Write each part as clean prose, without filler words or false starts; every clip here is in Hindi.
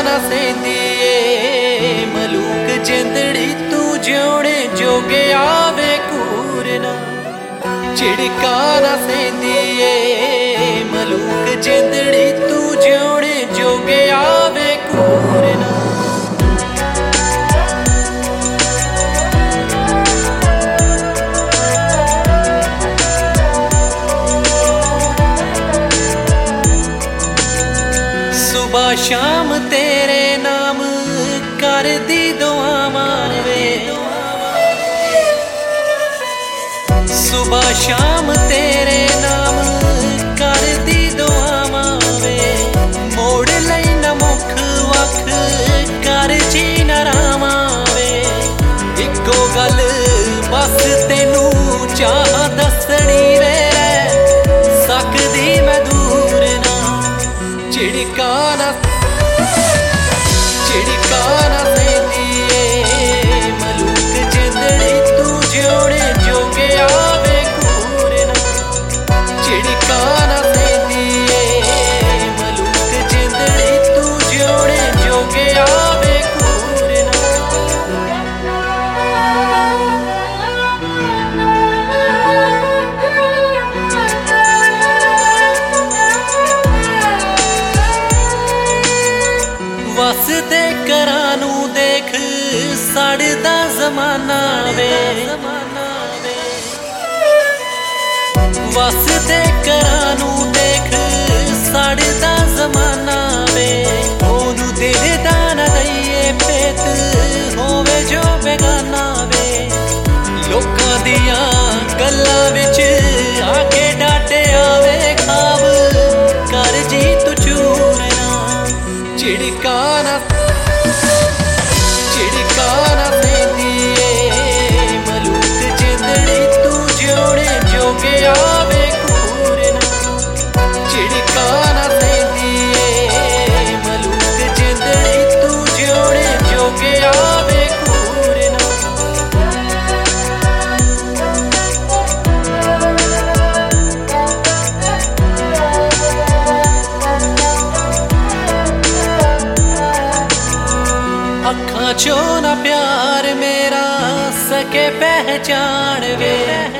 ना सेंदी मलूक जिंदड़ी तू जिउणे जोगे आवे कूरना झिड़का ना सेंदी मलूक जिंदड़ी तू जिउणे जोगे आवे कूरना। सुबह शाम तेरे नाम कर दी दुआवां वे, सुबह शाम तेरे नाम कर दी दुआवां वे। मोड़ लई न मुख वख कर जी नरावां वे। इक्को गल बस तेनू चाह दसनी वे सकदी मैं दूर ना झिड़का ना सेंदी मलूक जिंदड़ी तू जिउणे जोगे आवे कूरना झिड़का ना सेंदी मलूक जिंदड़ी तू जिउणे जोगे आवे कूरना। वसदे घरां नू देख सड़दा ज़माना वे, वसदे घरां नू देख सड़दा ज़माना वे। ओनू दिल दा ना दईए पेत होवे जो बेगाना वे। लोकां दियां गल्लां विच आके डाटे आवे खाब कर जी तू चूर ना झिड़का ना सेंदी मलूक जिंदड़ी तू जिउणे जोगे आवे कूरना झिड़का ना सेंदी मलूक जिंदड़ी तू जिउणे जोगे आवे कूरना। अखां चो ना प्यार मेरा सके पहचान वे,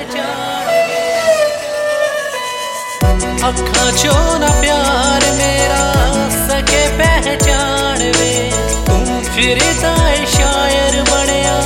अखां चो ना प्यार मेरा सके पहचान वे। तू फिरदा शायर बनिया